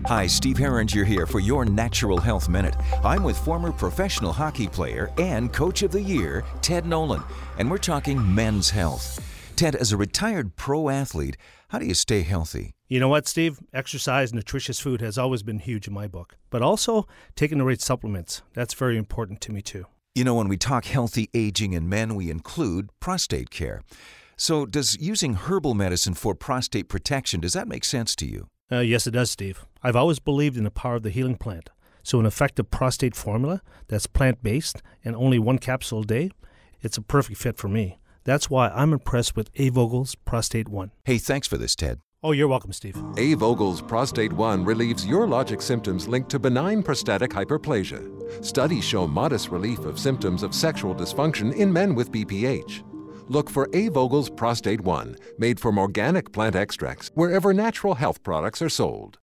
Hi, Steve Herringer here for your Natural Health Minute. I'm with former professional hockey player and Coach of the Year, Ted Nolan, and we're talking men's health. Ted, as a retired pro athlete, how do you stay healthy? You know what, Steve? Exercise, nutritious food has always been huge in my book. But also, taking the right supplements. That's very important to me, too. You know, when we talk healthy aging in men, we include prostate care. So does using herbal medicine for prostate protection, does that make sense to you? Yes, it does, Steve. I've always believed in the power of the healing plant. So an effective prostate formula that's plant-based and only one capsule a day, it's a perfect fit for me. That's why I'm impressed with A. Vogel's Prostate One. Hey, thanks for this, Ted. Oh, you're welcome, Steve. A. Vogel's Prostate One relieves urologic symptoms linked to benign prostatic hyperplasia. Studies show modest relief of symptoms of sexual dysfunction in men with BPH. Look for A. Vogel's Prostate One, made from organic plant extracts, wherever natural health products are sold.